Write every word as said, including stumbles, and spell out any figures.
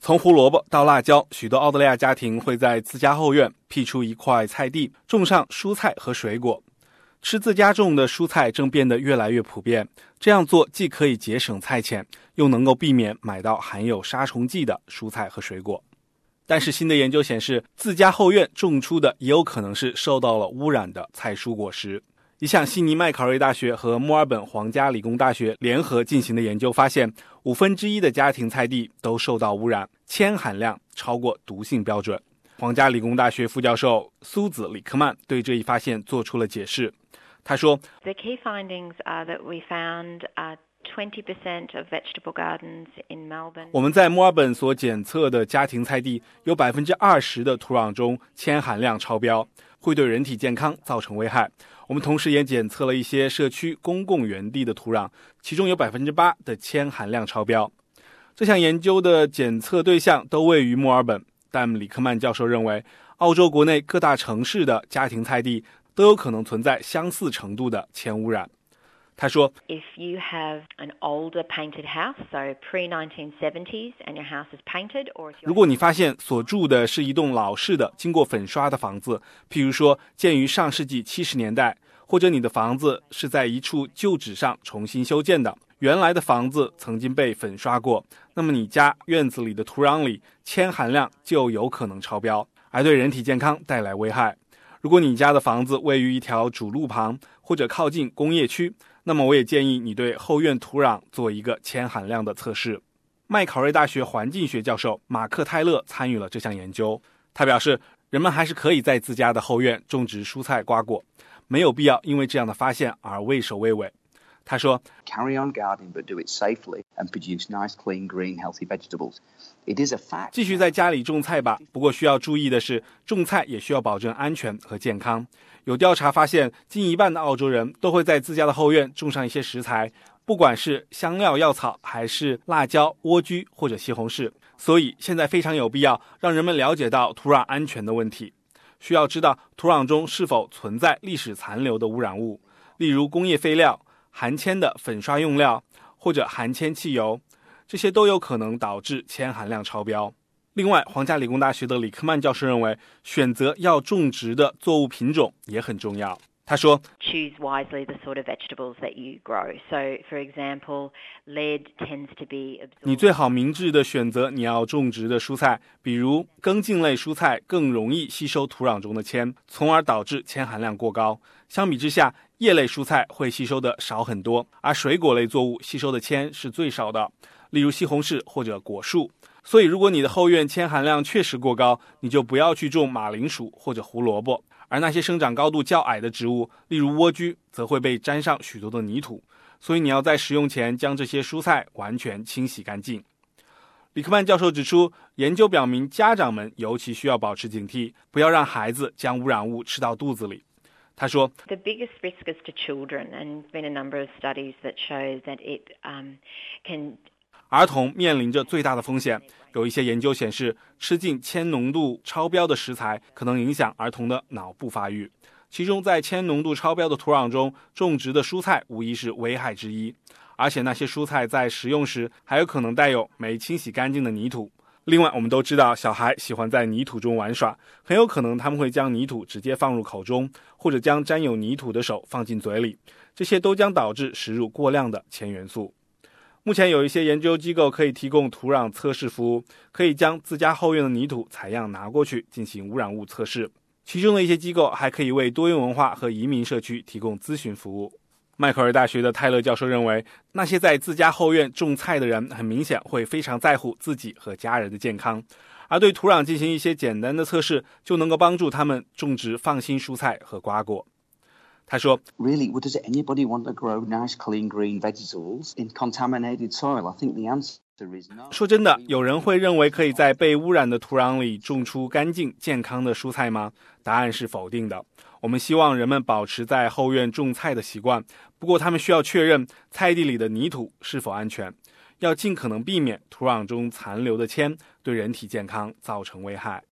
从胡萝卜到辣椒，许多澳大利亚家庭会在自家后院辟出一块菜地，种上蔬菜和水果。吃自家种的蔬菜正变得越来越普遍，这样做既可以节省菜钱，又能够避免买到含有杀虫剂的蔬菜和水果。但是新的研究显示，自家后院种出的也有可能是受到了污染的菜蔬果实。一项悉尼麦考瑞大学和墨尔本皇家理工大学联合进行的研究发现，五分之一的家庭菜地都受到污染，铅含量超过毒性标准。皇家理工大学副教授苏子·里克曼对这一发现做出了解释。他说 The key findings are that we found uh, twenty percent of vegetable gardens in Melbourne. 我们在墨尔本所检测的家庭菜地有 百分之二十 的土壤中铅含量超标，会对人体健康造成危害。我们同时也检测了一些社区公共园地的土壤，其中有 百分之八 的铅含量超标。这项研究的检测对象都位于墨尔本，但里克曼教授认为，澳洲国内各大城市的家庭菜地都有可能存在相似程度的铅污染。他说 If you have an older painted house, so pre nineteen seventies, and your house is painted, or if 如果你发现所住的是一栋老式的经过粉刷的房子，譬如说建于上世纪七十年代，或者你的房子是在一处旧址上重新修建的，原来的房子曾经被粉刷过，那么你家院子里的土壤里铅含量就有可能超标，而对人体健康带来危害。如果你家的房子位于一条主路旁，或者靠近工业区，那么我也建议你对后院土壤做一个铅含量的测试。麦考瑞大学环境学教授马克·泰勒参与了这项研究。他表示，人们还是可以在自家的后院种植蔬菜瓜果，没有必要因为这样的发现而畏首畏尾。他说 Carry on gardening, but do it safely and produce nice, clean, green, healthy vegetables. It is a fact. 继续在家里种菜吧，不过需要注意的是，种菜也需要保证安全和健康。有调查发现，近一半的澳洲人都会在自家的后院种上一些食材，不管是香料药草，还是辣椒、莴苣或者西红柿。所以现在非常有必要让人们了解到土壤安全的问题。需要知道土壤中是否存在历史残留的污染物，例如工业废料、含铅的粉刷用料或者含铅汽油，这些都有可能导致铅含量超标。另外，皇家理工大学的里克曼教授认为，选择要种植的作物品种也很重要。他说 choose wisely the sort of vegetables that you grow. So, for example, lead tends to be absorbed. 你最好明智地选择你要种植的蔬菜，比如根茎类蔬菜更容易吸收土壤中的铅，从而导致铅含量过高。相比之下，叶类蔬菜会吸收的少很多，而水果类作物吸收的铅是最少的，例如西红柿或者果树。所以如果你的后院铅含量确实过高，你就不要去种马铃薯或者胡萝卜，而那些生长高度较矮的植物，例如莴苣，则会被沾上许多的泥土，所以你要在食用前将这些蔬菜完全清洗干净。里克曼教授指出，研究表明家长们尤其需要保持警惕，不要让孩子将污染物吃到肚子里。他说 The biggest risk is to children, and there's been a number of studies that show that it um, can 儿童面临着最大的风险，有一些研究显示，吃进铅浓度超标的食材可能影响儿童的脑部发育。其中，在铅浓度超标的土壤中种植的蔬菜无疑是危害之一，而且那些蔬菜在食用时还有可能带有没清洗干净的泥土。另外，我们都知道小孩喜欢在泥土中玩耍，很有可能他们会将泥土直接放入口中，或者将沾有泥土的手放进嘴里，这些都将导致食入过量的铅元素。目前有一些研究机构可以提供土壤测试服务，可以将自家后院的泥土采样拿过去进行污染物测试。其中的一些机构还可以为多元文化和移民社区提供咨询服务。麦克尔大学的泰勒教授认为，那些在自家后院种菜的人很明显会非常在乎自己和家人的健康，而对土壤进行一些简单的测试，就能够帮助他们种植放心蔬菜和瓜果。他说 Really, well, does anybody want to grow nice, clean, green vegetables in contaminated soil? I think the answer is no. 说真的，有人会认为可以在被污染的土壤里种出干净健康的蔬菜吗？答案是否定的。我们希望人们保持在后院种菜的习惯，不过他们需要确认菜地里的泥土是否安全，要尽可能避免土壤中残留的铅对人体健康造成危害。